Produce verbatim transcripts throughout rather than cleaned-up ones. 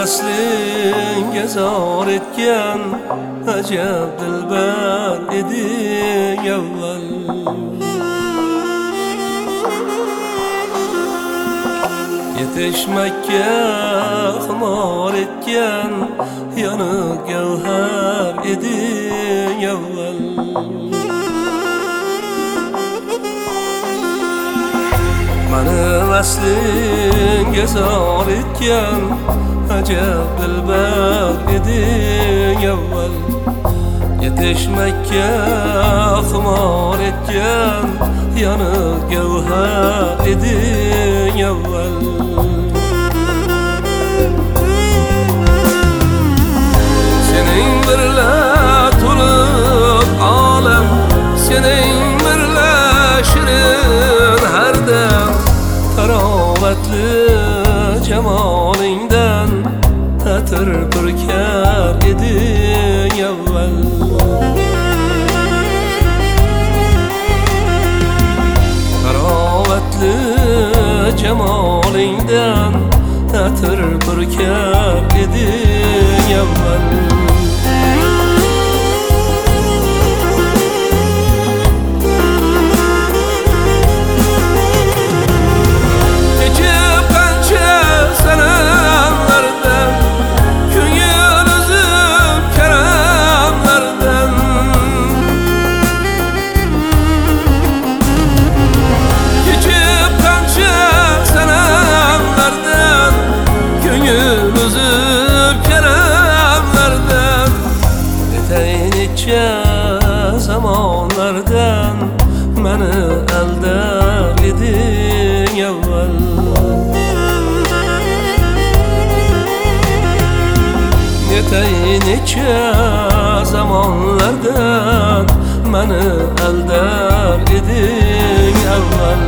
vaslingga zor etgan ajab dilbar eding avval. Yetishmakka xumor etgan yoniq gavhar eding avval. Mani vaslingga zor etgan ajab dilbar eding avval. Yetishmakka xumor etgan yoniq gavhar eding avval. Sening birla to'liq olam, sening birla shirin har dam, tarovatli jamolingdan ta'tir purkar eding avval. Tarovatli jamolingdan ta'tir purkar eding avval. Zamonlardan meni aldar eding avval. Netay necha zamonlardan meni aldar eding avval.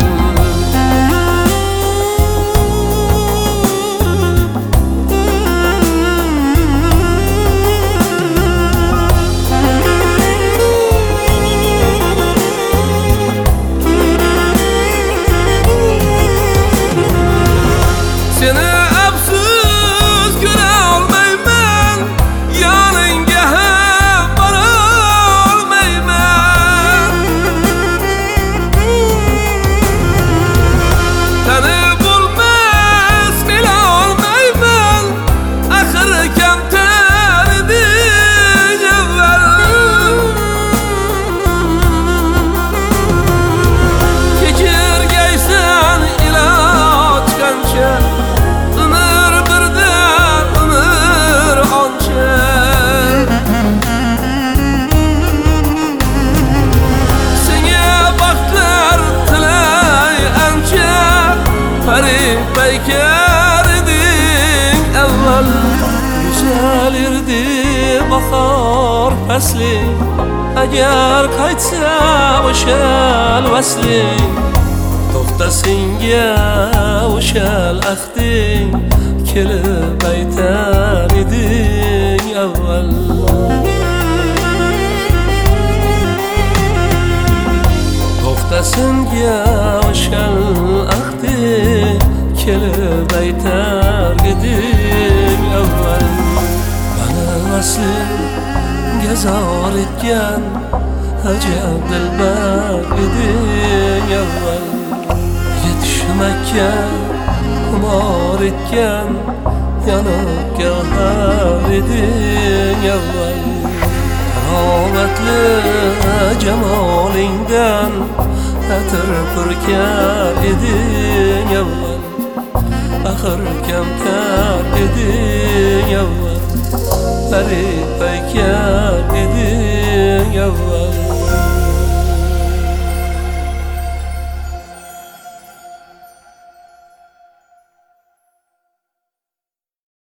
Beykar eding avval. Güzel irdi bahor fasli, agar qaytsa o'shal vasling. To'xtasinga o'shal ahding, kelib aytar eding avval. To'xtasinga o'shal ahding, kelib aytar eding avval. Mani vaslingga zor etgan ajab dilbar eding avval. Yetishmakka xumor etgan yoniq gavhar eding avval. Tarovatli jamolingdan ta'tir purkar eding avval. Axir kamtar eding avval. Farib beykar eding avval.